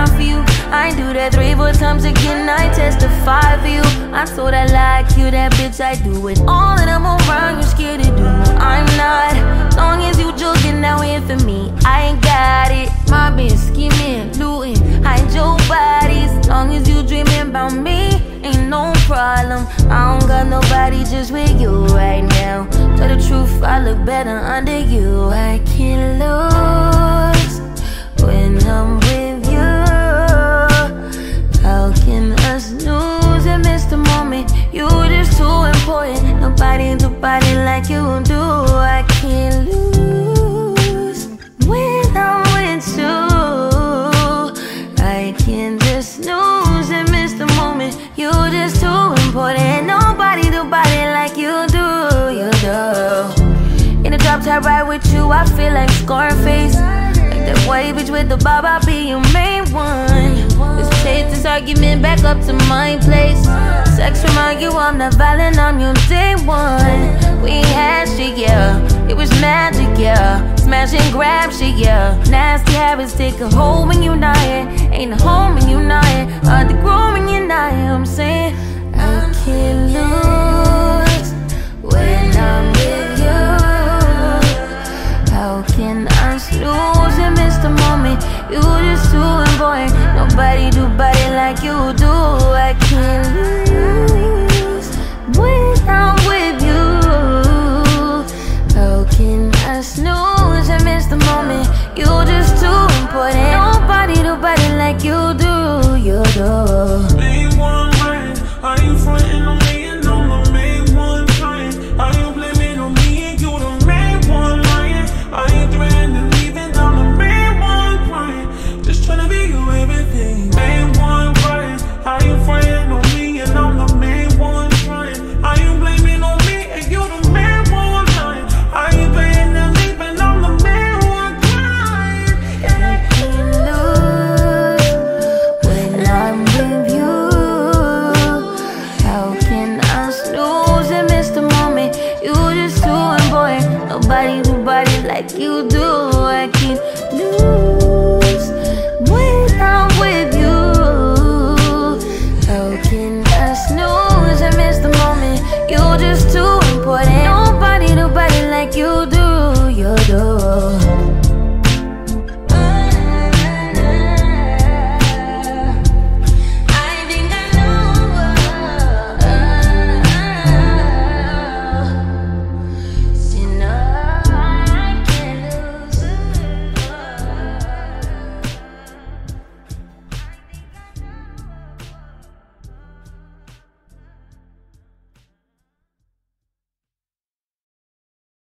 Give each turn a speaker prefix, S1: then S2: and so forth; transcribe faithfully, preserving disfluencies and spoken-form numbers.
S1: die for you. I do that three, four times again, I testify for you. I told I like you, that bitch, I do it. All that I'm around, you scared to do. I'm not, long as you joking out here for me, I ain't got it. Mobbing, scheming, looting, hide your bodies. Long as you dreaming about me, ain't no problem. I don't got nobody just with you right now. Tell the truth, I look better under you. I can't lose when I'm with you. How can us lose and miss the moment? You just too important. Nobody do body like you do. I can't lose when I'm with you. I can't just lose and miss the moment. You just too important. Nobody do body like you do. You do. In the drop top ride with you, I feel like Scarface. Like that white bitch with the bob, I'll be your main one. Let's take this argument back up to my place. Sex remind you I'm not violent, I'm your day one. We had shit, yeah. It was magic, yeah. Smash and grab shit, yeah. Nasty habits take a hold when you're not here. Ain't a home when you're not here. Hard to grow when you're not here. I'm saying I can't lose when I'm with you. How can I lose and miss the moment? You just too important. Nobody do body like you do. I can't lose when I'm with you. How can I snooze and miss the moment? You just too important. Nobody do body like you do. You do.